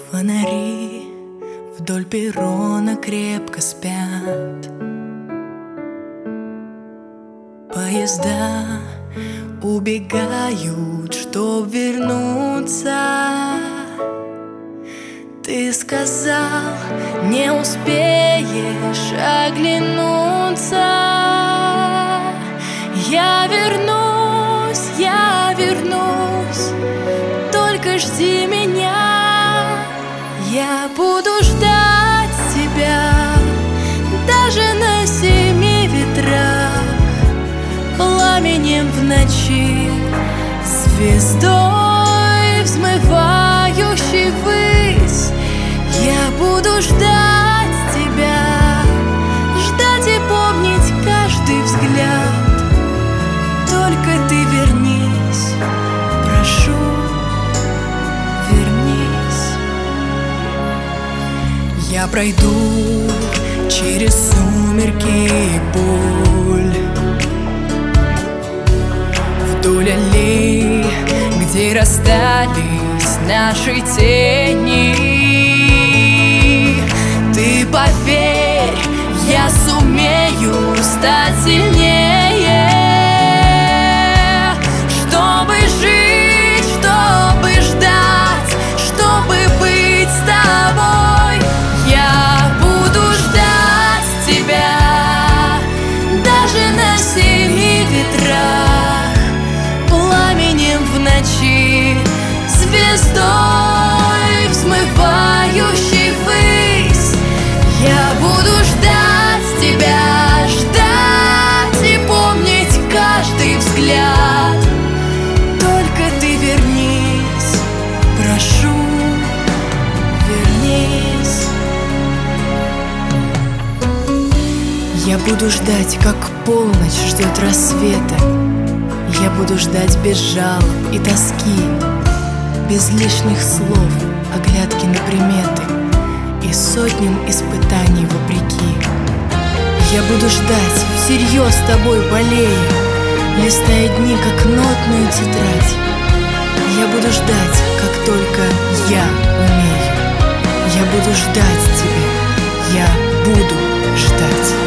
Фонари вдоль перрона крепко спят. Поезда убегают, чтоб вернуться. Ты сказал, не успеешь оглянуться. Я вернусь, только жди меня. Я буду ждать тебя даже на 7 ветрах, пламенем в ночи, звездой, взмывающей ввысь. Я буду ждать тебя, ждать и помнить каждый взгляд. Только ты вернись, прошу, вернись. Я пройду через сумерки и боль, вдоль аллей, где расстались наши тени. Ты поверь, я сумею стать сильнее, чтобы жить, чтобы ждать, чтобы быть с тобой. Я буду ждать тебя даже на 7 ветрах, пламенем в ночи, звездой, взмывающей ввысь. Я буду ждать тебя, ждать и помнить каждый взгляд. Только ты вернись, прошу, вернись. Я буду ждать, как полночь ждет рассвета. Я буду ждать без жалоб и тоски, без лишних слов, оглядки на приметы и сотням испытаний вопреки. Я буду ждать, всерьез с тобой болея, листая дни, как нотную тетрадь. Я буду ждать, как только я умею. Я буду ждать тебя, я буду ждать.